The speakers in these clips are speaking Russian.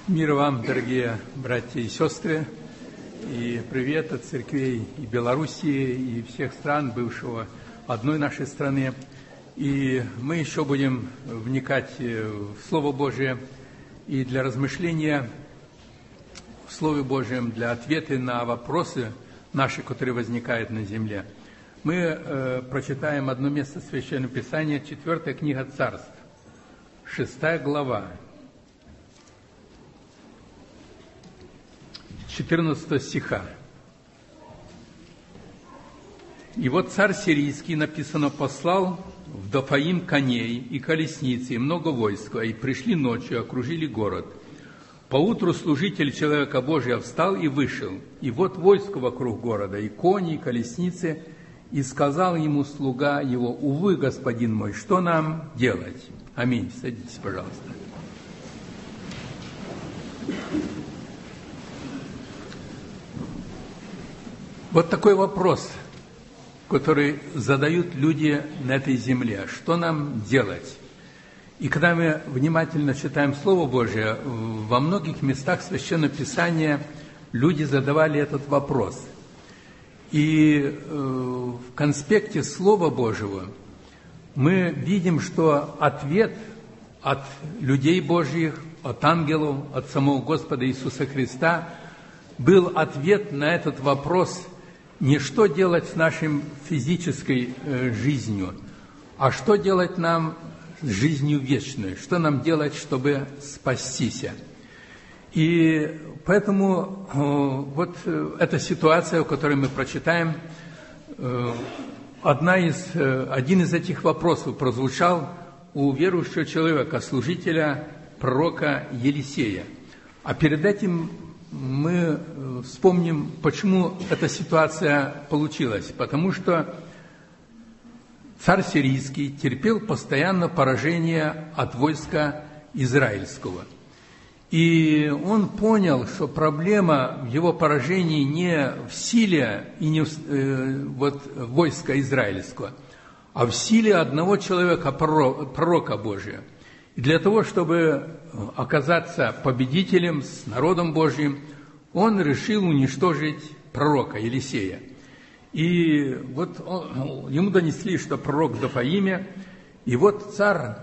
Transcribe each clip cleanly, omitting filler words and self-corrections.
Мир вам, дорогие братья и сестры, и привет от церквей и Белоруссии, и всех стран бывшего одной нашей страны. И мы еще будем вникать в Слово Божие и для размышления в Слове Божьем, для ответа на вопросы наши, которые возникают на земле. Мы прочитаем одно место Священного Писания, 4 книга Царств, 6 глава. 14 стиха. «И вот царь сирийский, написано, послал в Дофаим коней и колесницы, и много войска, и пришли ночью, окружили город. Поутру служитель человека Божия встал и вышел, и вот войско вокруг города, и кони, и колесницы, и сказал ему слуга его: увы, господин мой, что нам делать?» Аминь. Садитесь, пожалуйста. Вот такой вопрос, который задают люди на этой земле. Что нам делать? И когда мы внимательно читаем Слово Божие, во многих местах Священного Писания люди задавали этот вопрос. И в конспекте Слова Божьего мы видим, что ответ от людей Божьих, от ангелов, от самого Господа Иисуса Христа был ответ на этот вопрос не что делать с нашей физической жизнью, а что делать нам с жизнью вечной, что нам делать, чтобы спастись. И поэтому вот эта ситуация, о которой мы прочитаем, один из этих вопросов прозвучал у верующего человека, служителя, пророка Елисея. А перед этим мы вспомним, почему эта ситуация получилась. Потому что царь сирийский терпел постоянно поражение от войска израильского. И он понял, что проблема в его поражении не в силе и не в войска израильского, а в силе одного человека, пророка Божия. И для того, чтобы оказаться победителем с народом Божьим, он решил уничтожить пророка Елисея. И вот ему донесли, что пророк в Дофаиме, и вот царь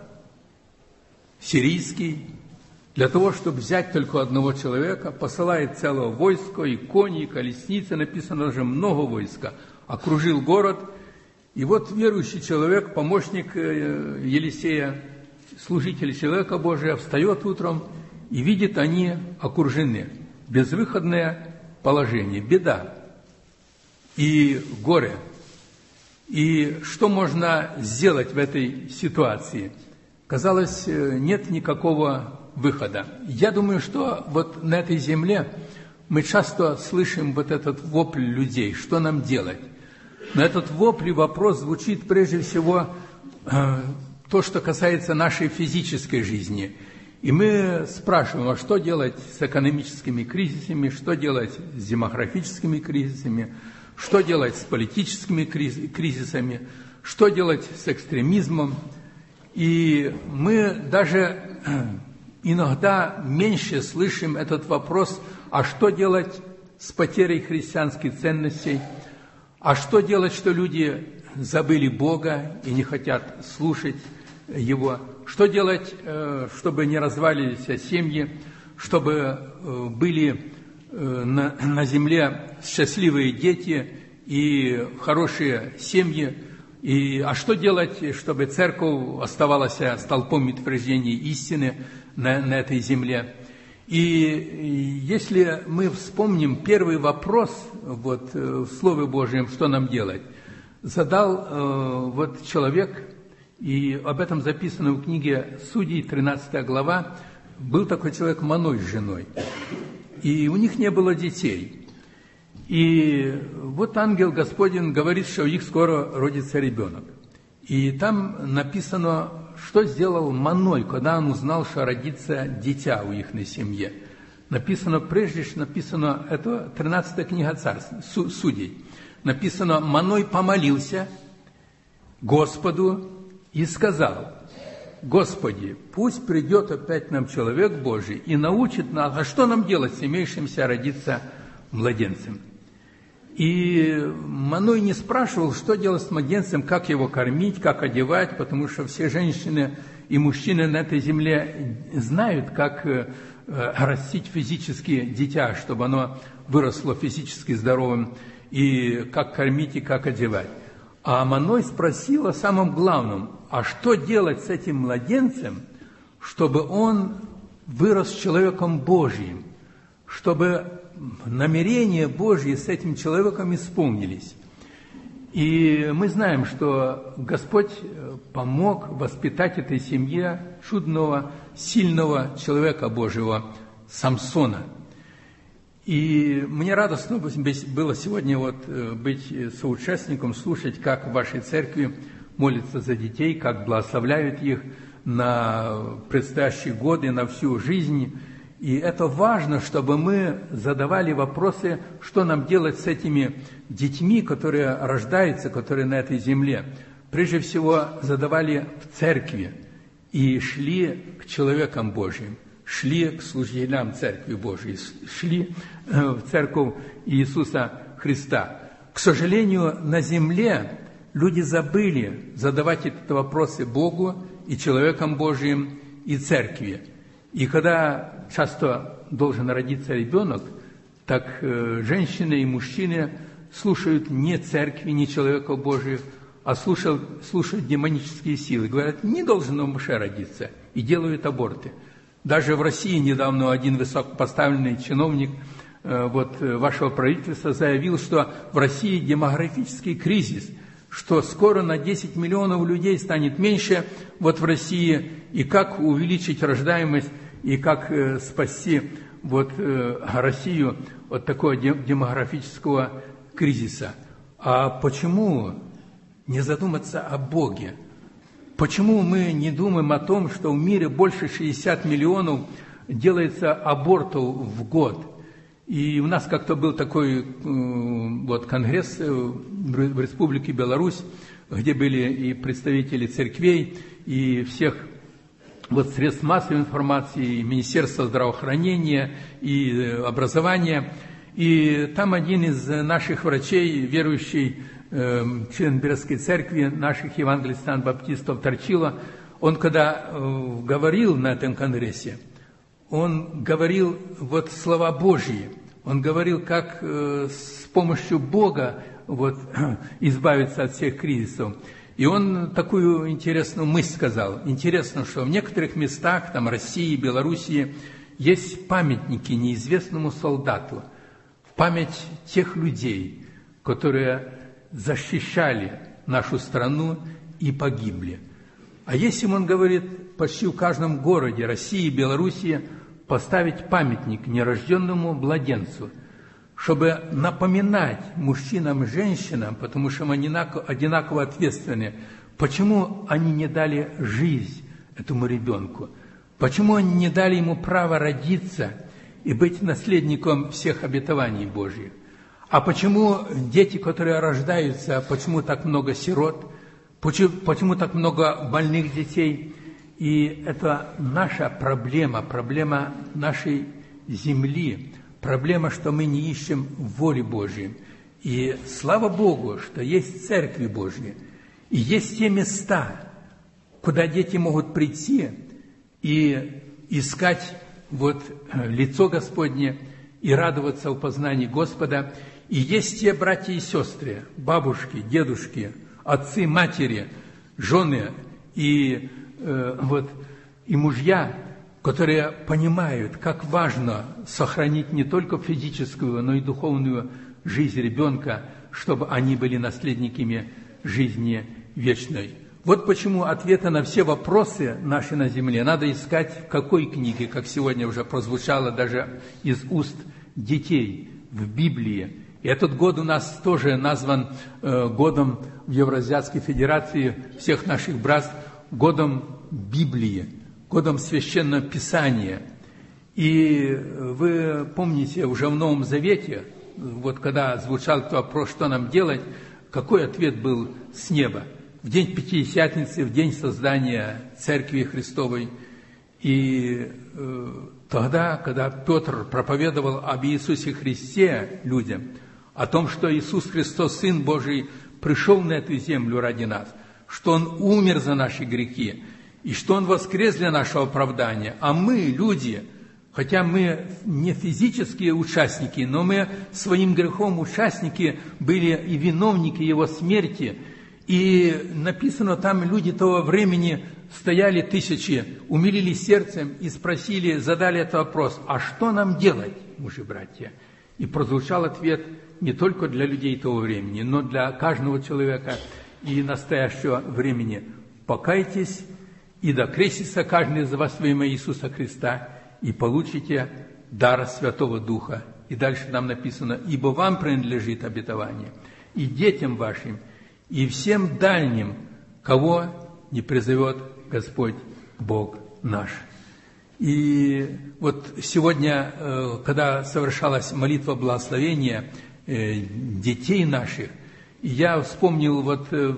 сирийский, для того, чтобы взять только одного человека, посылает целое войско, и кони, и колесницы, написано уже много войска, окружил город. И вот верующий человек, помощник Елисея, служитель человека Божия, встает утром и видит, они окружены. Безвыходное положение, беда и горе. И что можно сделать в этой ситуации? Казалось, нет никакого выхода. Я думаю, что вот на этой земле мы часто слышим вот этот вопль людей, что нам делать. Но этот вопль и вопрос звучит прежде всего то, что касается нашей физической жизни. И мы спрашиваем, а что делать с экономическими кризисами, что делать с демографическими кризисами, что делать с политическими кризисами, что делать с экстремизмом. И мы даже иногда меньше слышим этот вопрос, а что делать с потерей христианских ценностей, а что делать, что люди забыли Бога и не хотят слушать Его, что делать, чтобы не развалились семьи, чтобы были на земле счастливые дети и хорошие семьи, а что делать, чтобы церковь оставалась столпом утверждения истины на этой земле. И если мы вспомним первый вопрос вот, в Слове Божьем, что нам делать, задал вот человек, и об этом записано в книге Судей, 13 глава, был такой человек Маной с женой, и у них не было детей. И вот ангел Господень говорит, что у них скоро родится ребенок. И там написано, что сделал Маной, когда он узнал, что родится дитя у их на семье. Написано, прежде всего написано, это 13 книга Царств, Судей. Написано, Маной помолился Господу и сказал: Господи, пусть придет опять нам человек Божий и научит нас, а что нам делать с имеющимся родиться младенцем. И Маной не спрашивал, что делать с младенцем, как его кормить, как одевать, потому что все женщины и мужчины на этой земле знают, как растить физически дитя, чтобы оно выросло физически здоровым, и как кормить, и как одевать. А Маной спросил о самом главном, а что делать с этим младенцем, чтобы он вырос человеком Божьим, чтобы намерения Божьи с этим человеком исполнились. И мы знаем, что Господь помог воспитать этой семье чудного, сильного человека Божьего, Самсона. И мне радостно было сегодня быть соучастником, слушать, как в вашей церкви молятся за детей, как благословляют их на предстоящие годы, на всю жизнь. И это важно, чтобы мы задавали вопросы, что нам делать с этими детьми, которые рождаются, которые на этой земле. Прежде всего, задавали в церкви и шли к человекам Божьим, шли к служителям Церкви Божьей, шли в Церковь Иисуса Христа. К сожалению, на земле люди забыли задавать эти вопросы Богу и человекам Божьим и Церкви. И когда часто должен родиться ребенок, так женщины и мужчины слушают не церкви, не человека Божьих, а слушают демонические силы. Говорят, не должно Моше родиться, и делают аборты. Даже в России недавно один высокопоставленный чиновник вашего правительства заявил, что в России демографический кризис, что скоро на 10 миллионов людей станет меньше в России, и как увеличить рождаемость, и как спасти Россию от такого демографического кризиса. А почему не задуматься о Боге? Почему мы не думаем о том, что в мире больше 60 миллионов делается абортов в год? И у нас как-то был такой конгресс в Республике Беларусь, где были и представители церквей, и всех средств массовой информации, и Министерства здравоохранения, и образования. И там один из наших врачей, верующий член Бердской церкви, наших евангелистов Торчила, он когда говорил на этом конгрессе, он говорил слова Божьи, он говорил, как с помощью Бога избавиться от всех кризисов. И он такую интересную мысль сказал. Интересно, что в некоторых местах, там России, Белоруссии, есть памятники неизвестному солдату, в память тех людей, которые защищали нашу страну и погибли. А если он говорит, почти в каждом городе России и Белоруссии поставить памятник нерожденному младенцу, чтобы напоминать мужчинам и женщинам, потому что мы одинаково ответственны, почему они не дали жизнь этому ребенку, почему они не дали ему право родиться и быть наследником всех обетований Божьих. А почему дети, которые рождаются, почему так много сирот, почему так много больных детей? И это наша проблема, проблема нашей земли, проблема, что мы не ищем воли Божьей. И слава Богу, что есть церкви Божьи, и есть те места, куда дети могут прийти и искать лицо Господне и радоваться в познании Господа. И есть те братья и сестры, бабушки, дедушки, отцы, матери, жены и мужья, которые понимают, как важно сохранить не только физическую, но и духовную жизнь ребенка, чтобы они были наследниками жизни вечной. Вот почему ответы на все вопросы наши на земле надо искать в какой книге, как сегодня уже прозвучало даже из уст детей в Библии. И этот год у нас тоже назван годом в Евразиатской Федерации всех наших братств, годом Библии, годом Священного Писания. И вы помните, уже в Новом Завете, когда звучал этот вопрос, что нам делать, какой ответ был с неба? в день Пятидесятницы, в день создания Церкви Христовой. И тогда, когда Петр проповедовал об Иисусе Христе людям, о том, что Иисус Христос, Сын Божий, пришел на эту землю ради нас, что Он умер за наши грехи, и что Он воскрес для нашего оправдания, а мы, люди, хотя мы не физические участники, но мы своим грехом участники были и виновники Его смерти. И написано, там люди того времени стояли тысячи, умилились сердцем и спросили, задали этот вопрос: а что нам делать, мужи-братья? И прозвучал ответ не только для людей того времени, но для каждого человека и настоящего времени: покайтесь, и да крестится каждый из вас во имя Иисуса Христа, и получите дар Святого Духа. И дальше нам написано: ибо вам принадлежит обетование, и детям вашим, и всем дальним, кого не призовет Господь Бог наш. И вот сегодня, когда совершалась молитва благословения детей наших, я вспомнил вот в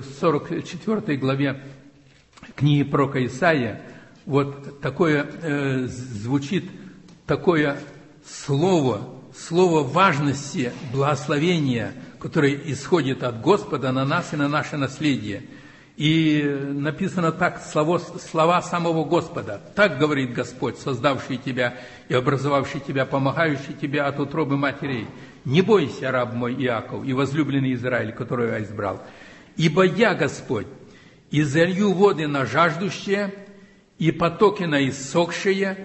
44 главе книги пророка Исаия, вот такое звучит такое слово важности благословения, которое исходит от Господа на нас и на наше наследие. И написано так, слова самого Господа: «Так говорит Господь, создавший тебя и образовавший тебя, помогающий тебя от утробы матерей. Не бойся, раб мой Иаков и возлюбленный Израиль, которого я избрал. Ибо я, Господь, изолью воды на жаждущие и потоки на иссохшие,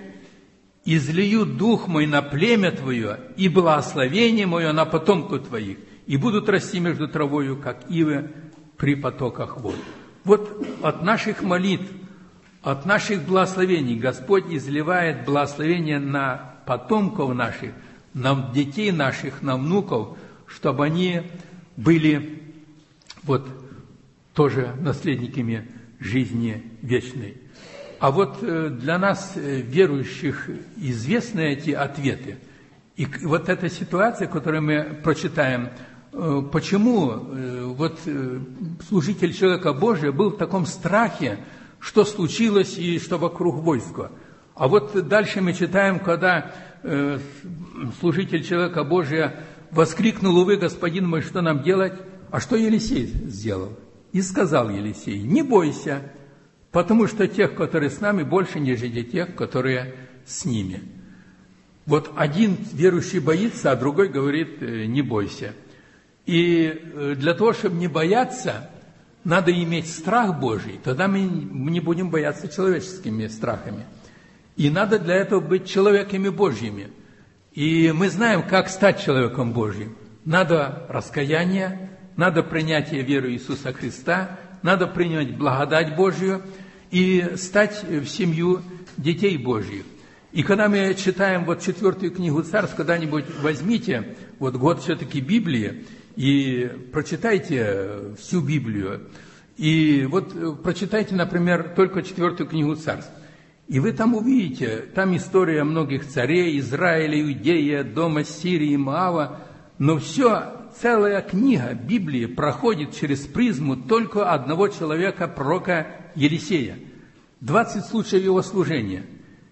излию дух мой на племя твое и благословение мое на потомков твоих, и будут расти между травою, как ивы при потоках вод». Вот от наших молитв, от наших благословений Господь изливает благословение на потомков наших, на детей наших, на внуков, чтобы они были вот тоже наследниками жизни вечной. А вот для нас, верующих, известны эти ответы. И вот эта ситуация, которую мы прочитаем, почему вот служитель человека Божия был в таком страхе, что случилось и что вокруг войска. А вот дальше мы читаем, когда служитель человека Божия воскликнул: «Увы, господин мой, что нам делать?» А что Елисей сделал? И сказал Елисей: «Не бойся, потому что тех, которые с нами, больше, нежели тех, которые с ними». Вот один верующий боится, а другой говорит: «Не бойся». И для того, чтобы не бояться, надо иметь страх Божий. Тогда мы не будем бояться человеческими страхами. И надо для этого быть человеками Божьими. И мы знаем, как стать человеком Божьим. Надо раскаяние, надо принятие веры Иисуса Христа, надо принять благодать Божью и стать в семью детей Божьих. И когда мы читаем вот 4 книгу Царств, когда-нибудь возьмите вот год все-таки Библии и прочитайте всю Библию. И вот прочитайте, например, только 4 книгу Царств. И вы там увидите, там история многих царей, Израиля, Иудея, дома Сирии, Моава. Но все, целая книга Библии проходит через призму только одного человека, пророка Елисея. 20 случаев его служения.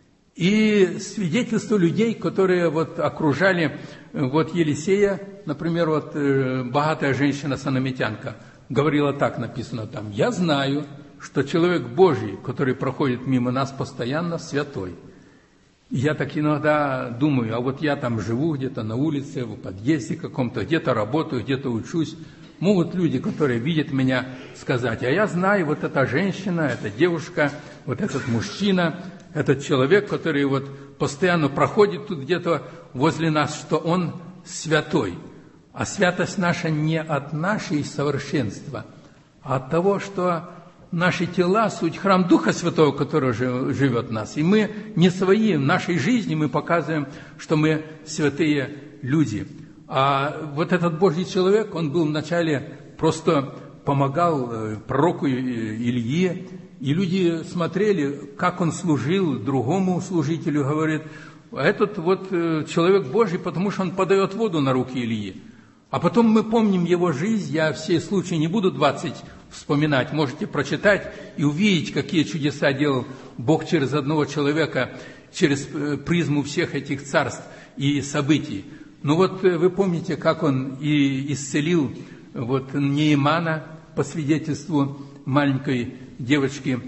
И свидетельство людей, которые вот окружали вот Елисея, например, вот богатая женщина-санамитянка, говорила так, написано там: «Я знаю, что человек Божий, который проходит мимо нас постоянно, святой». И я так иногда думаю: а вот я там живу где-то на улице, в подъезде каком-то, где-то работаю, где-то учусь. Могут люди, которые видят меня, сказать: а я знаю, вот эта женщина, эта девушка, вот этот мужчина, этот человек, который вот постоянно проходит тут где-то возле нас, что он святой. А святость наша не от нашей совершенства, а от того, что наши тела – суть храм Духа Святого, который живет в нас. И мы не свои, в нашей жизни мы показываем, что мы святые люди. А вот этот Божий человек, он был вначале просто помогал пророку Илье, и люди смотрели, как он служил другому служителю, говорит: этот вот человек Божий, потому что он подает воду на руки Ильи. А потом мы помним его жизнь, я все случаи не буду 20 вспоминать, можете прочитать и увидеть, какие чудеса делал Бог через одного человека, через призму всех этих царств и событий. Ну вот вы помните, как он и исцелил вот Неемана по свидетельству маленькой девочки,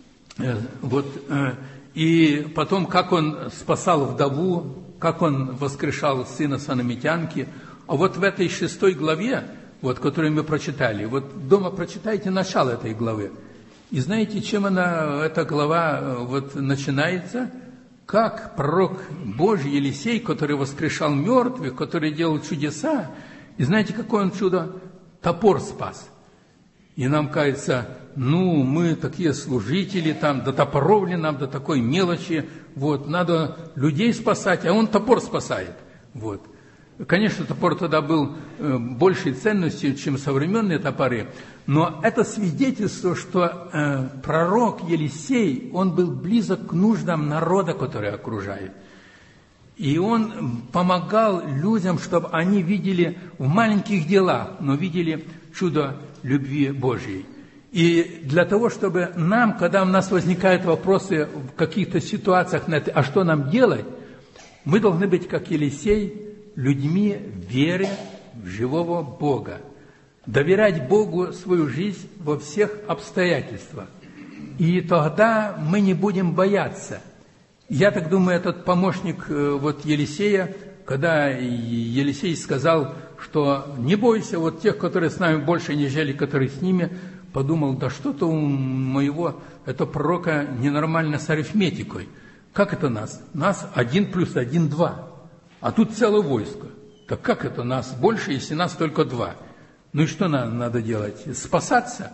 и потом, как он спасал вдову, как он воскрешал сына санамитянки. А вот в этой 6 главе, вот, которую мы прочитали, вот дома прочитайте начало этой главы. И знаете, чем эта глава вот начинается? Как пророк Божий Елисей, который воскрешал мертвых, который делал чудеса, и знаете, какое он чудо? Топор спас. И нам кажется, мы такие служители, там, до топоров ли нам, до такой мелочи, вот, надо людей спасать, а он топор спасает, вот. Конечно, топор тогда был большей ценностью, чем современные топоры, но это свидетельство, что пророк Елисей, он был близок к нуждам народа, который окружает. И он помогал людям, чтобы они видели в маленьких делах, но видели чудо любви Божьей. И для того, чтобы нам, когда у нас возникают вопросы в каких-то ситуациях, а что нам делать, мы должны быть, как Елисей, людьми в вере в живого Бога. Доверять Богу свою жизнь во всех обстоятельствах. И тогда мы не будем бояться. Я так думаю, этот помощник вот Елисея, когда Елисей сказал, что не бойся вот тех, которые с нами больше, нежели которые с ними, подумал, да что-то у моего, это пророка ненормально с арифметикой. Как это нас? Нас 1 + 1 = 2. А тут целое войско. Так как это нас больше, если нас только 2? Ну и что нам надо делать? Спасаться?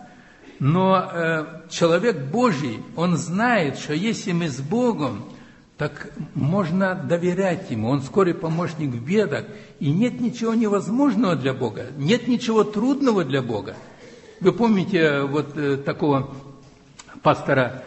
Но человек Божий, он знает, что если мы с Богом, так можно доверять Ему. Он скорый помощник в бедах. И нет ничего невозможного для Бога. Нет ничего трудного для Бога. Вы помните вот такого пастора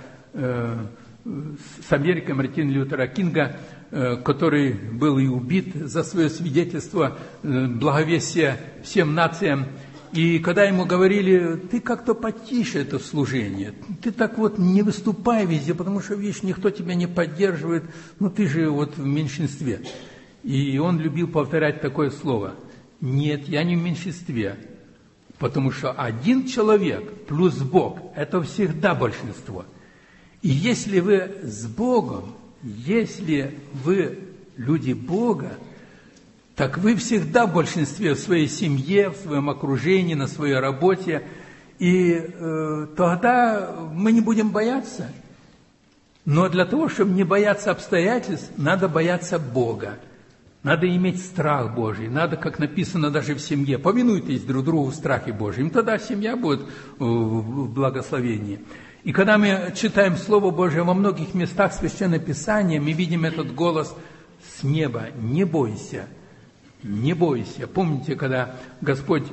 с Америки, Мартина Лютера Кинга, который был и убит за свое свидетельство благовестия всем нациям. И когда ему говорили, ты как-то потише это служение, ты так вот не выступай везде, потому что, видишь, никто тебя не поддерживает, ты же вот в меньшинстве. И он любил повторять такое слово: нет, я не в меньшинстве, потому что один человек плюс Бог – это всегда большинство. И если вы с Богом, если вы люди Бога, так вы всегда в большинстве в своей семье, в своем окружении, на своей работе. И тогда мы не будем бояться. Но для того, чтобы не бояться обстоятельств, надо бояться Бога. Надо иметь страх Божий. Надо, как написано даже в семье, повинуйтесь друг другу в страхе Божьем. Тогда семья будет в благословении. И когда мы читаем Слово Божие во многих местах Священного Писания, мы видим этот голос с неба: «Не бойся, не бойся». Помните, когда Господь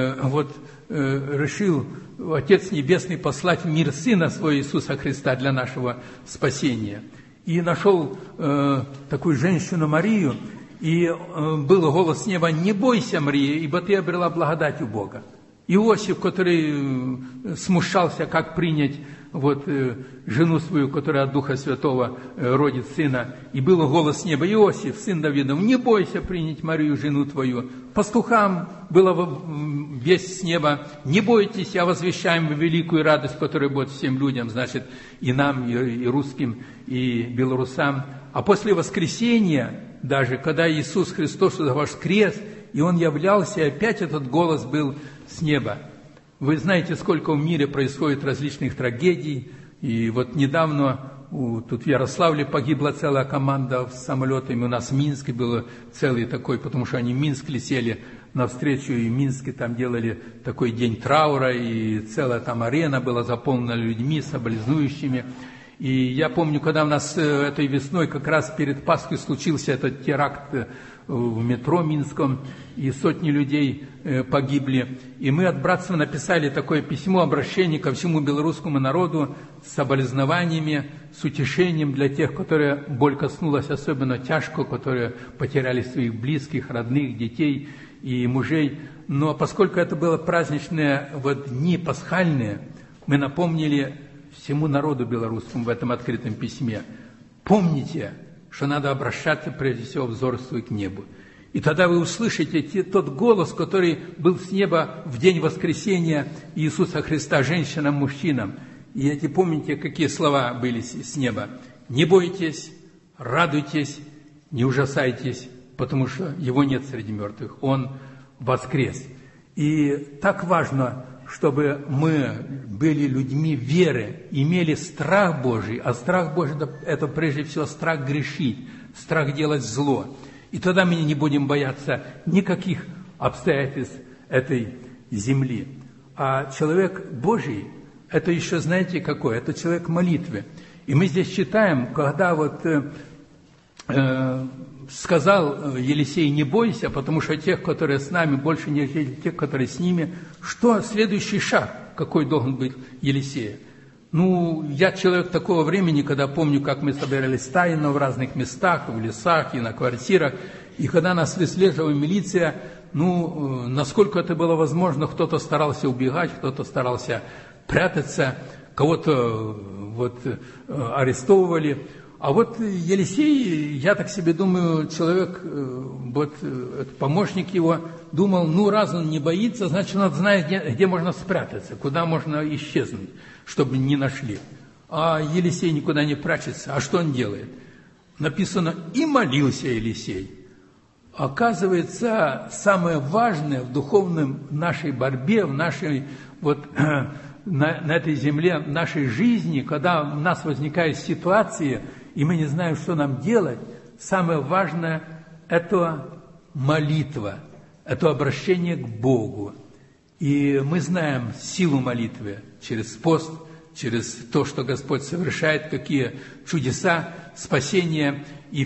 решил, Отец Небесный, послать в мир Сына Своего Иисуса Христа для нашего спасения, и нашел такую женщину Марию, и был голос с неба: «Не бойся, Мария, ибо ты обрела благодать у Бога». Иосиф, который смущался, как принять жену свою, которая от Духа Святого родит сына, и был голос с неба: «Иосиф, сын Давидов, не бойся принять Марию, жену твою». Пастухам была весть с неба: «Не бойтесь, я возвещаем великую радость, которая будет всем людям», значит, и нам, и русским, и белорусам. А после воскресения, даже когда Иисус Христос воскрес, и Он являлся, и опять этот голос был с неба. Вы знаете, сколько в мире происходит различных трагедий. И вот недавно тут в Ярославле погибла целая команда с самолетами. У нас в Минске был целый такой, потому что они в Минск летели навстречу, и в Минске там делали такой день траура, и целая там арена была заполнена людьми, соболезнующими. И я помню, когда у нас этой весной, как раз перед Пасхой, случился этот теракт в метро Минском, и сотни людей погибли. И мы от братства написали такое письмо, обращение ко всему белорусскому народу с соболезнованиями, с утешением для тех, которые боль коснулась особенно тяжко, которые потеряли своих близких, родных, детей. и мужей. Но поскольку это было праздничные дни пасхальные, мы напомнили всему народу белорусскому в этом открытом письме: помните, что надо обращаться прежде всего взор свой к небу. И тогда вы услышите тот голос, который был с неба в день воскресения Иисуса Христа женщинам, мужчинам. И помните, какие слова были с неба: «Не бойтесь, радуйтесь, не ужасайтесь, потому что Его нет среди мертвых, Он воскрес». И так важно, чтобы мы были людьми веры, имели страх Божий, а страх Божий – это прежде всего страх грешить, страх делать зло. И тогда мы не будем бояться никаких обстоятельств этой земли. А человек Божий – это еще, знаете, какой? Это человек молитвы. И мы здесь читаем, когда сказал Елисей: не бойся, потому что тех, которые с нами, больше не тех, которые с ними. Что следующий шаг, какой должен быть Елисея? Я человек такого времени, когда помню, как мы собирались тайно в разных местах, в лесах и на квартирах, и когда нас выслеживала милиция, насколько это было возможно, кто-то старался убегать, кто-то старался прятаться, кого-то арестовывали. А Елисей, я так себе думаю, человек, помощник его, думал, раз он не боится, значит, он знает, где можно спрятаться, куда можно исчезнуть, чтобы не нашли. А Елисей никуда не прячется. А что он делает? Написано: «И молился Елисей». Оказывается, самое важное в духовном нашей борьбе, в нашей на этой земле, в нашей жизни, когда у нас возникают ситуации, и мы не знаем, что нам делать, самое важное – это молитва, это обращение к Богу. И мы знаем силу молитвы через пост, через то, что Господь совершает, какие чудеса, спасения и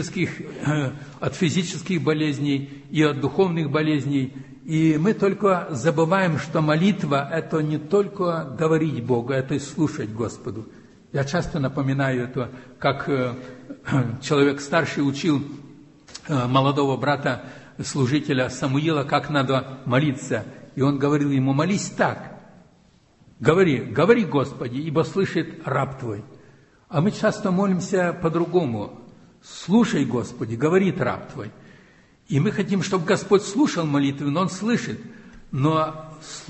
от физических болезней, и от духовных болезней. И мы только забываем, что молитва – это не только говорить Богу, это и слушать Господу. Я часто напоминаю это, как человек старший учил молодого брата, служителя Самуила, как надо молиться. И он говорил ему: молись так, говори, Господи, ибо слышит раб Твой. А мы часто молимся по-другому: слушай, Господи, говорит раб Твой. И мы хотим, чтобы Господь слушал молитвы, но Он слышит. Но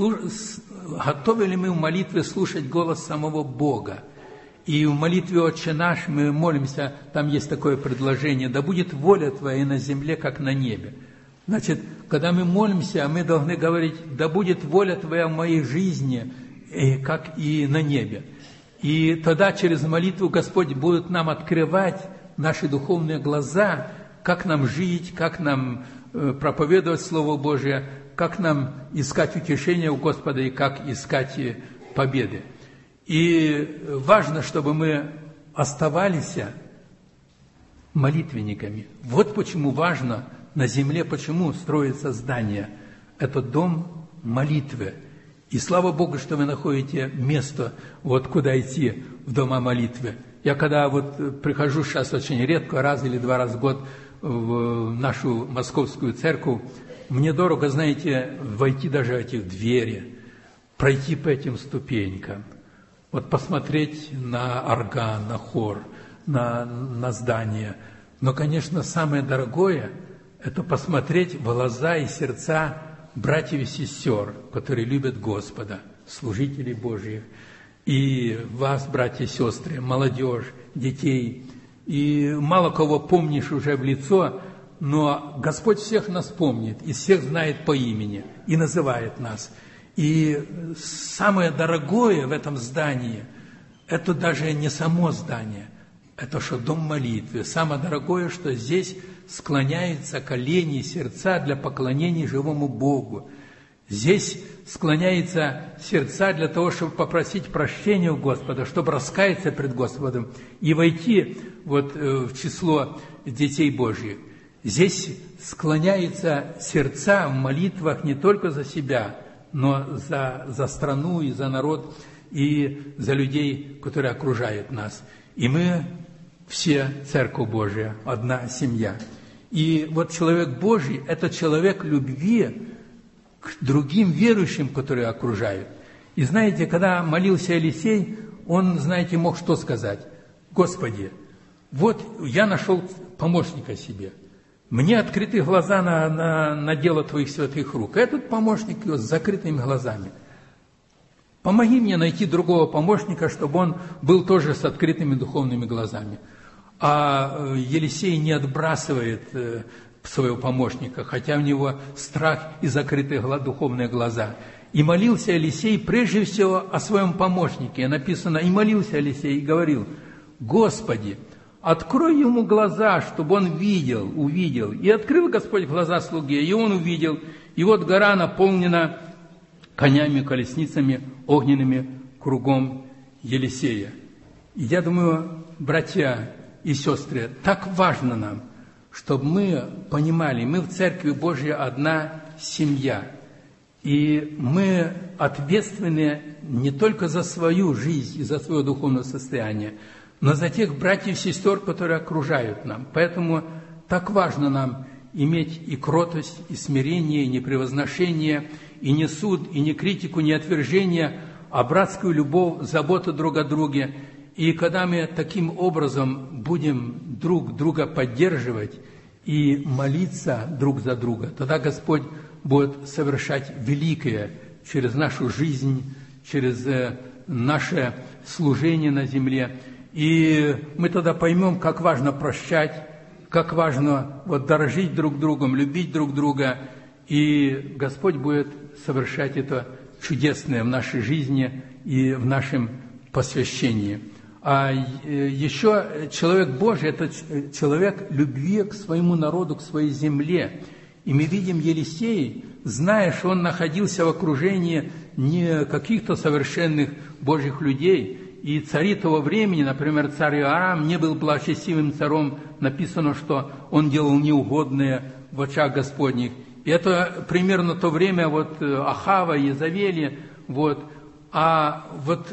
готовы ли мы в молитве слушать голос самого Бога? И в молитве «Отче наш» мы молимся, там есть такое предложение: «Да будет воля Твоя на земле, как на небе». Значит, когда мы молимся, мы должны говорить: «Да будет воля Твоя в моей жизни, как и на небе». И тогда через молитву Господь будет нам открывать наши духовные глаза, как нам жить, как нам проповедовать Слово Божие, как нам искать утешение у Господа и как искать победы. И важно, чтобы мы оставались молитвенниками. Вот почему важно на земле, почему строится здание. Это дом молитвы. И слава Богу, что вы находите место, куда идти, в дома молитвы. Я когда прихожу сейчас очень редко, раз или два раза в год в нашу московскую церковь, мне дорого, знаете, войти даже в эти двери, пройти по этим ступенькам, посмотреть на орган, на хор, на здание. Но, конечно, самое дорогое – это посмотреть в глаза и сердца братьев и сестер, которые любят Господа, служителей Божьих. И вас, братья и сестры, молодежь, детей. И мало кого помнишь уже в лицо, но Господь всех нас помнит, и всех знает по имени, и называет нас. И самое дорогое в этом здании – это даже не само здание, это что дом молитвы. Самое дорогое, что здесь склоняются колени и сердца для поклонения живому Богу. Здесь склоняются сердца для того, чтобы попросить прощения у Господа, чтобы раскаяться пред Господом и войти в число детей Божьих. Здесь склоняются сердца в молитвах не только за себя, но за страну и за народ, и за людей, которые окружают нас. И мы все Церковь Божия, одна семья. И вот человек Божий – это человек любви к другим верующим, которые окружают. И знаете, когда молился Елисей, он, знаете, мог что сказать? Господи, вот я нашел помощника себе. Мне открыты глаза на дело Твоих святых рук. Этот помощник его с закрытыми глазами. Помоги мне найти другого помощника, чтобы он был тоже с открытыми духовными глазами. А Елисей не отбрасывает своего помощника, хотя у него страх и закрытые духовные глаза. И молился Елисей прежде всего о своем помощнике. Написано, и молился Елисей и говорил: Господи, открой ему глаза, чтобы он увидел. И открыл Господь глаза слуге, и он увидел. И вот гора наполнена конями, колесницами, огненными кругом Елисея. И я думаю, братья и сестры, так важно нам, чтобы мы понимали, мы в Церкви Божьей одна семья. И мы ответственны не только за свою жизнь и за свое духовное состояние, но за тех братьев и сестер, которые окружают нам. Поэтому так важно нам иметь и кротость, и смирение, и непревозношение, и не суд, и не критику, не отвержение, а братскую любовь, заботу друг о друге. И когда мы таким образом будем друг друга поддерживать и молиться друг за друга, тогда Господь будет совершать великое через нашу жизнь, через наше служение на земле. И мы тогда поймем, как важно прощать, как важно дорожить друг другом, любить друг друга. И Господь будет совершать это чудесное в нашей жизни и в нашем посвящении. А еще человек Божий – это человек любви к своему народу, к своей земле. И мы видим Елисея, зная, что он находился в окружении не каких-то совершенных Божьих людей. И цари того времени, например, царь Иорам, не был благочестивым царем. Написано, что он делал неугодное в очах Господних. И это примерно то время Ахава, Иезавели. А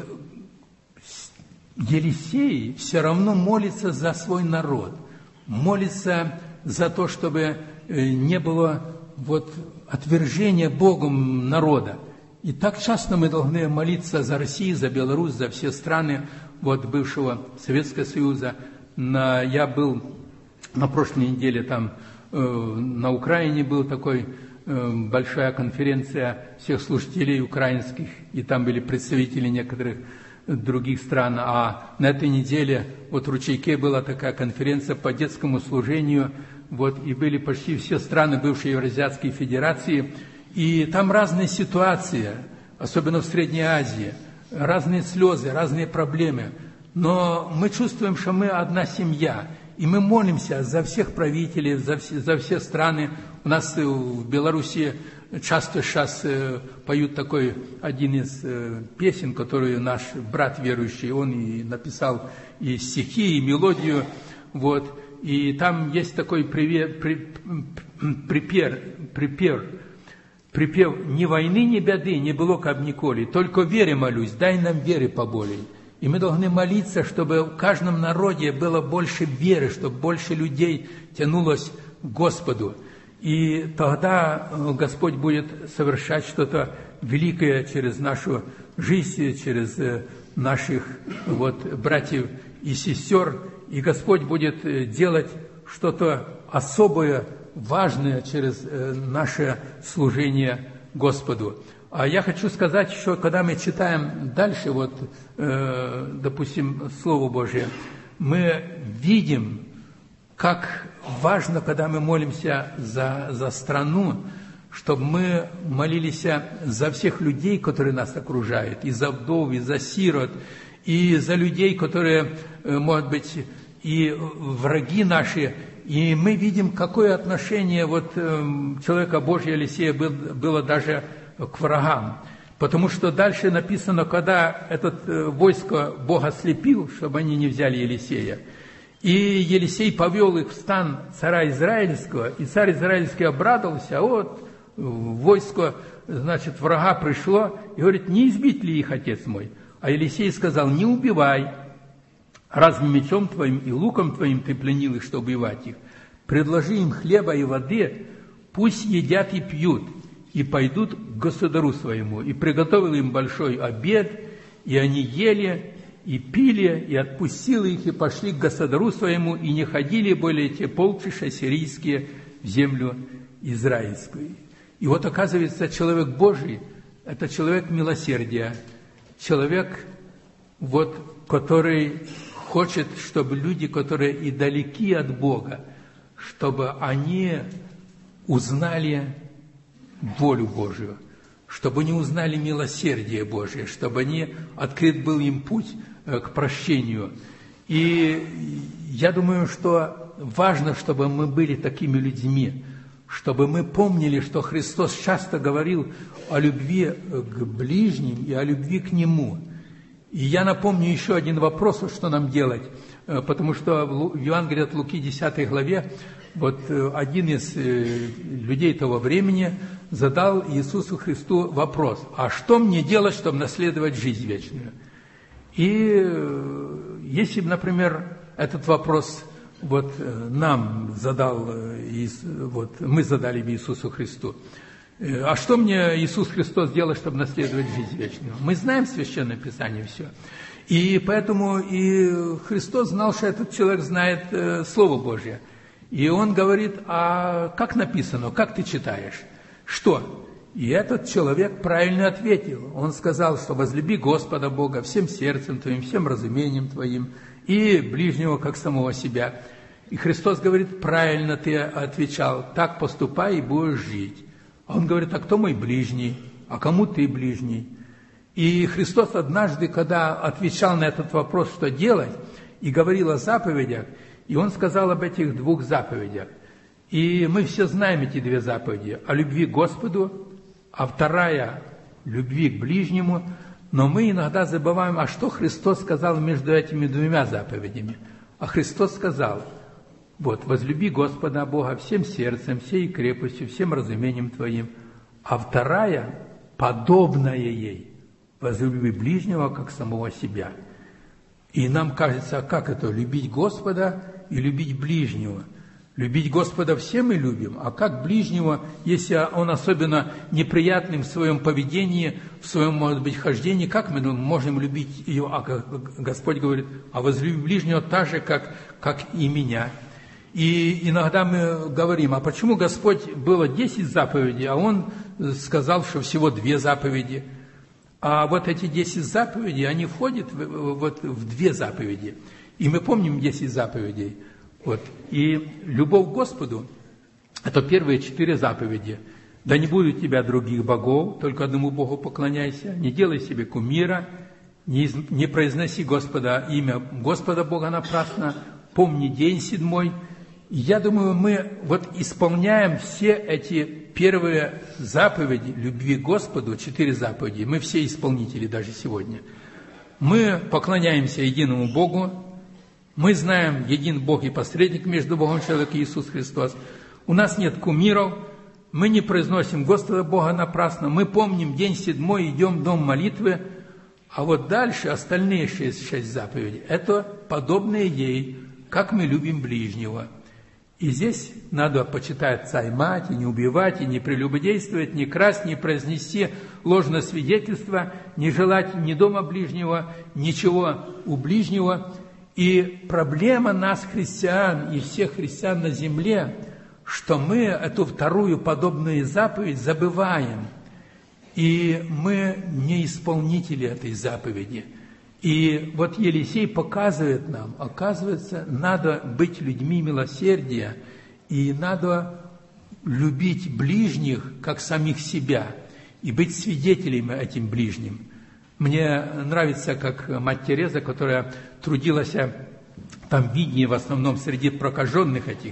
Елисей все равно молится за свой народ. Молится за то, чтобы не было отвержения Богом народа. И так часто мы должны молиться за Россию, за Беларусь, за все страны бывшего Советского Союза. Я был на прошлой неделе там на Украине, был такой большая конференция всех служителей украинских, и там были представители некоторых других стран. А на этой неделе в Ручейке была такая конференция по детскому служению, и были почти все страны бывшей Евразийской Федерации. И там разные ситуации, особенно в Средней Азии, разные слезы, разные проблемы. Но мы чувствуем, что мы одна семья, и мы молимся за всех правителей, за все страны. У нас в Беларуси часто сейчас поют такой один из песен, которую наш брат верующий, он и написал и стихи, и мелодию, И там есть такой припев «Ни войны, ни беды, не было каб николи, только вере молюсь, дай нам веры поболей». И мы должны молиться, чтобы в каждом народе было больше веры, чтобы больше людей тянулось к Господу. И тогда Господь будет совершать что-то великое через нашу жизнь, через наших братьев и сестер. И Господь будет делать что-то особое, важное через наше служение Господу. А я хочу сказать еще, когда мы читаем дальше, допустим, Слово Божие, мы видим, как важно, когда мы молимся за страну, чтобы мы молились за всех людей, которые нас окружают, и за вдов, и за сирот, и за людей, которые, может быть, и враги наши. И мы видим, какое отношение человека Божьего Елисея было даже к врагам. Потому что дальше написано, когда войско Бог ослепил, чтобы они не взяли Елисея. И Елисей повел их в стан царя Израильского, и царь Израильский обрадовался, войско, врага пришло, и говорит, не избить ли их, отец мой? А Елисей сказал, не убивай, разве мечом твоим и луком твоим ты пленил их, чтобы убивать их? предложи им хлеба и воды, пусть едят и пьют, и пойдут к государю своему. И приготовил им большой обед, и они ели, и пили, и отпустил их, и пошли к государю своему, и не ходили более те полчища сирийские в землю израильскую. И вот, оказывается, человек Божий – это человек милосердия, человек, который хочет, чтобы люди, которые и далеки от Бога, чтобы они узнали волю Божию, чтобы они узнали милосердие Божие, чтобы открыт был им путь к прощению. И я думаю, что важно, чтобы мы были такими людьми, чтобы мы помнили, что Христос часто говорил о любви к ближним и о любви к Нему. И я напомню еще один вопрос, что нам делать, потому что в Евангелии от Луки, 10 главе, один из людей того времени задал Иисусу Христу вопрос: «А что мне делать, чтобы наследовать жизнь вечную?» И если бы, например, этот вопрос нам задал, мы задали бы Иисусу Христу: «А что мне Иисус Христос делать, чтобы наследовать жизнь вечную?» Мы знаем Священное Писание все. И поэтому и Христос знал, что этот человек знает Слово Божье. И он говорит: «А как написано, как ты читаешь? Что?» И этот человек правильно ответил. Он сказал, что возлюби Господа Бога всем сердцем твоим, всем разумением твоим, и ближнего, как самого себя. И Христос говорит: правильно ты отвечал, так поступай и будешь жить. А он говорит: а кто мой ближний? А кому ты ближний? И Христос однажды, когда отвечал на этот вопрос, что делать, и говорил о заповедях, и он сказал об этих 2 заповедях. И мы все знаем эти 2 заповеди: о любви к Господу, а вторая – любви к ближнему. Но мы иногда забываем, а что Христос сказал между этими 2 заповедями. А Христос сказал: возлюби Господа Бога всем сердцем, всей крепостью, всем разумением твоим. А вторая, подобная ей, возлюби ближнего, как самого себя. И нам кажется, а как это, любить Господа и любить ближнего? Любить Господа все мы любим, а как ближнего, если он особенно неприятным в своем поведении, в своем, может быть, хождении, как мы можем любить его? А Господь говорит: а возлюби ближнего так же, как и меня. И иногда мы говорим: а почему Господь было 10 заповедей, а Он сказал, что всего 2 заповеди? А эти 10 заповедей, они входят в 2 заповеди. И мы помним 10 заповедей. И любовь к Господу – это первые 4 заповеди. Да не будет у тебя других богов, только одному Богу поклоняйся, не делай себе кумира, не произноси имя Господа Бога напрасно, помни день 7. И я думаю, мы исполняем все эти первые заповеди любви к Господу, 4 заповеди, мы все исполнители даже сегодня. Мы поклоняемся единому Богу, мы знаем един Бог и посредник между Богом и человеком Иисус Христос. У нас нет кумиров, мы не произносим Господа Бога напрасно, мы помним день 7, идем в дом молитвы, а дальше остальные 6 заповедей – это подобные ей, как мы любим ближнего. И здесь надо почитать отца и мать, и не убивать, и не прелюбодействовать, не красть, не произнести ложное свидетельство, не желать ни дома ближнего, ничего у ближнего. И проблема нас, христиан, и всех христиан на земле, что мы эту вторую подобную заповедь забываем. И мы не исполнители этой заповеди. И Елисей показывает нам, оказывается, надо быть людьми милосердия, и надо любить ближних, как самих себя, и быть свидетелями этим ближним. Мне нравится, как мать Тереза, которая трудилась там в Видне, в основном среди прокаженных этих.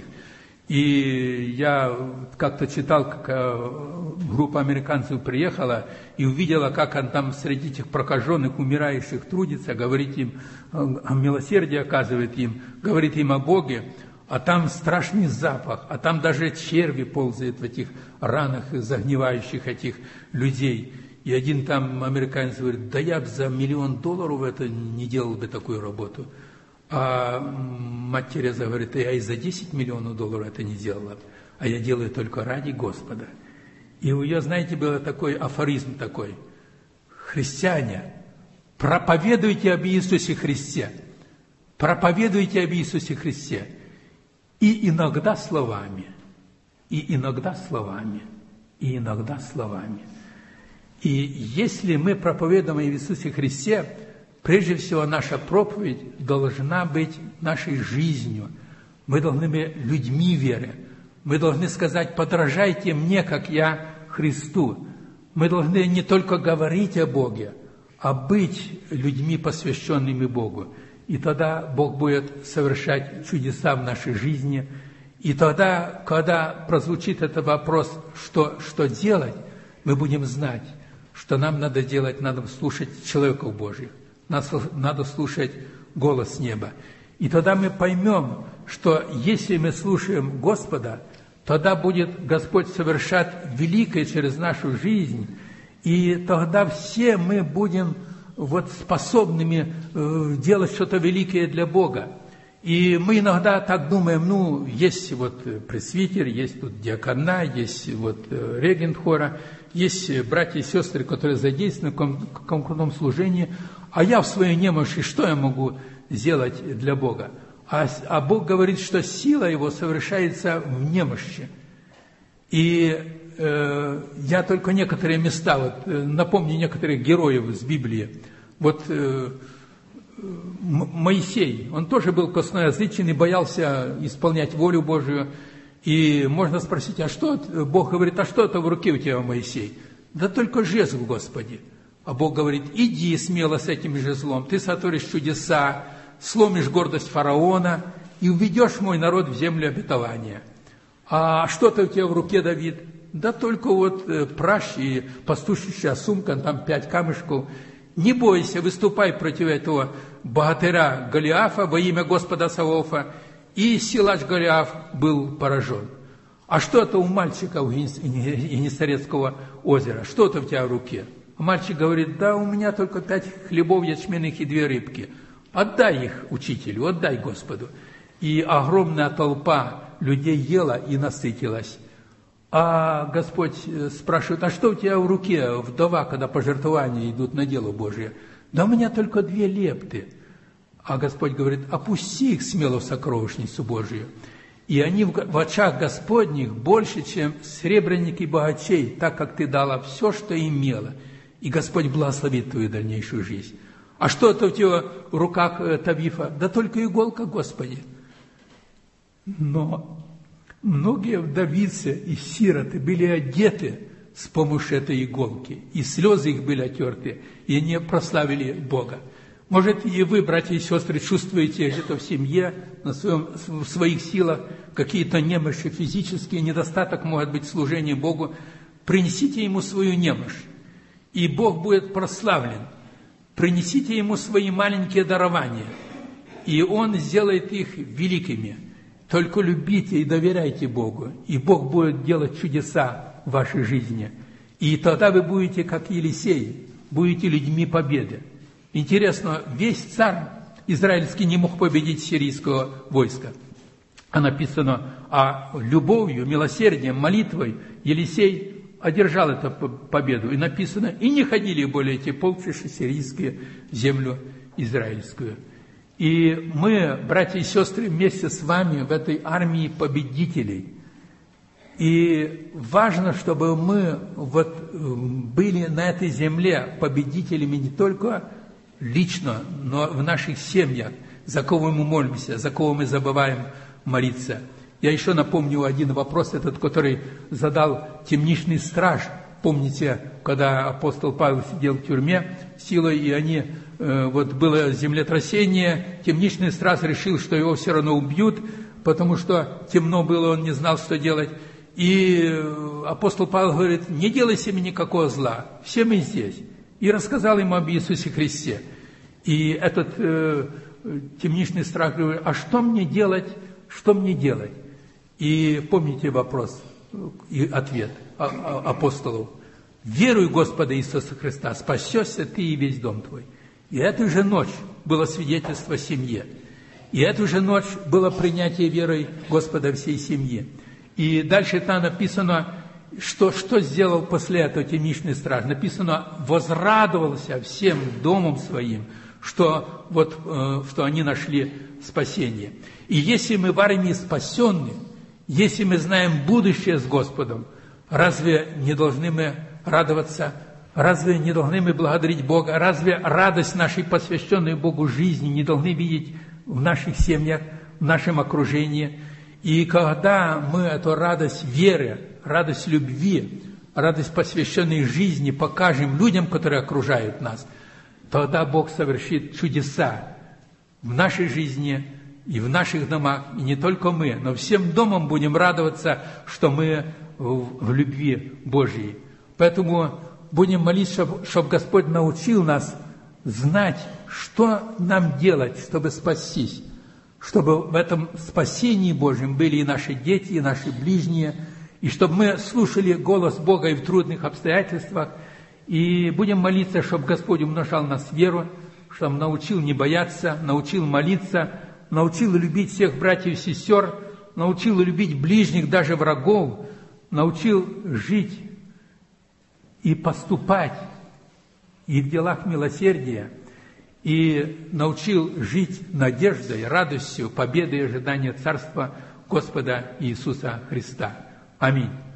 И я как-то читал, как группа американцев приехала и увидела, как он там среди этих прокаженных, умирающих трудится, говорит им о милосердии, оказывает им, говорит им о Боге, а там страшный запах, а там даже черви ползают в этих ранах загнивающих этих людей. И один там американец говорит: да я бы за $1 000 000 это не делал бы такую работу. А мать Тереза говорит: я и за 10 миллионов долларов это не делала, а я делаю только ради Господа. И у нее, знаете, был такой афоризм такой: христиане, проповедуйте об Иисусе Христе, проповедуйте об Иисусе Христе. И иногда словами, и иногда словами, и иногда словами. И если мы проповедуем о Иисусе Христе, прежде всего наша проповедь должна быть нашей жизнью. Мы должны быть людьми веры. Мы должны сказать: подражайте мне, как я Христу. Мы должны не только говорить о Боге, а быть людьми, посвященными Богу. И тогда Бог будет совершать чудеса в нашей жизни. И тогда, когда прозвучит этот вопрос, что делать, мы будем знать, что нам надо делать, надо слушать человеков Божьих, надо слушать голос неба. И тогда мы поймем, что если мы слушаем Господа, тогда будет Господь совершать великое через нашу жизнь, и тогда все мы будем способными делать что-то великое для Бога. И мы иногда так думаем: есть пресвитер, есть тут диакона, есть регент хора, есть братья и сестры, которые задействованы в каком-то служении, а я в своей немощи, что я могу сделать для Бога? А Бог говорит, что сила Его совершается в немощи. И я только некоторые места, напомню некоторых героев из Библии. Моисей, он тоже был косноязычен и боялся исполнять волю Божию. И можно спросить: Бог говорит: а что это в руке у тебя, Моисей? Да только жезл, Господи. А Бог говорит: иди смело с этим жезлом, ты сотворишь чудеса, сломишь гордость фараона и уведешь мой народ в землю обетования. А что-то у тебя в руке, Давид? Да только пращ и пастушечья сумка, там 5 камешков. Не бойся, выступай против этого богатыря Голиафа во имя Господа Саваофа. И силач Голиаф был поражен. А что это у мальчика у Генесарецкого озера? Что это у тебя в руке? А мальчик говорит: да, у меня только 5 хлебов ячменных и 2 рыбки. Отдай их учителю, отдай Господу. И огромная толпа людей ела и насытилась. А Господь спрашивает: а что у тебя в руке, вдова, когда пожертвования идут на дело Божие? Да у меня только 2 лепты. А Господь говорит: опусти их смело в сокровищницу Божию. И они в очах Господних больше, чем сребреник и богачей, так как ты дала все, что имела. И Господь благословит твою дальнейшую жизнь. А что это у тебя в руках, Тавифа? Да только иголка, Господи. Но многие вдовицы и сироты были одеты с помощью этой иголки, и слезы их были отерты, и они прославили Бога. Может, и вы, братья и сестры, чувствуете где-то в семье, в своих силах какие-то немощи физические, недостаток, может быть, служения Богу. Принесите Ему свою немощь, и Бог будет прославлен. Принесите Ему свои маленькие дарования, и Он сделает их великими. Только любите и доверяйте Богу, и Бог будет делать чудеса в вашей жизни. И тогда вы будете, как Елисей, будете людьми победы. Интересно, весь царь израильский не мог победить сирийского войска. А написано: а любовью, милосердием, молитвой Елисей одержал эту победу. И написано: и не ходили более эти полчища сирийские в землю израильскую. И мы, братья и сестры, вместе с вами в этой армии победителей. И важно, чтобы мы были на этой земле победителями не только лично, но в наших семьях, за кого мы молимся, за кого мы забываем молиться. Я еще напомню один вопрос, этот, который задал темничный страж. Помните, когда апостол Павел сидел в тюрьме силой, и было землетрясение, темничный страж решил, что его все равно убьют, потому что темно было, он не знал, что делать. И апостол Павел говорит: не делай себе никакого зла, все мы здесь. И рассказал ему об Иисусе Христе. И этот темничный страж говорит: а что мне делать, что мне делать? И помните вопрос и ответ апостолов: веруй в Господа Иисуса Христа, спасешься ты и весь дом твой. И эту же ночь было свидетельство семье. И эту же ночь было принятие верой Господа всей семьи. И дальше там написано, что сделал после этого темничный страж. Написано, возрадовался всем домом своим, что они нашли спасение. И если мы в армии спасенны, если мы знаем будущее с Господом, разве не должны мы радоваться? Разве не должны мы благодарить Бога? Разве радость нашей посвященной Богу жизни не должны видеть в наших семьях, в нашем окружении? И когда мы эту радость веры, радость любви, радость посвященной жизни покажем людям, которые окружают нас, тогда Бог совершит чудеса в нашей жизни и в наших домах. И не только мы, но всем домом будем радоваться, что мы в любви Божьей. Поэтому будем молиться, чтобы Господь научил нас знать, что нам делать, чтобы спастись, чтобы в этом спасении Божьем были и наши дети, и наши ближние, и чтобы мы слушали голос Бога и в трудных обстоятельствах, и будем молиться, чтобы Господь умножал нас веру, чтобы научил не бояться, научил молиться, научил любить всех братьев и сестер, научил любить ближних, даже врагов, научил жить и поступать и в делах милосердия, и научил жить надеждой, радостью, победой и ожиданием Царства Господа Иисуса Христа. Аминь.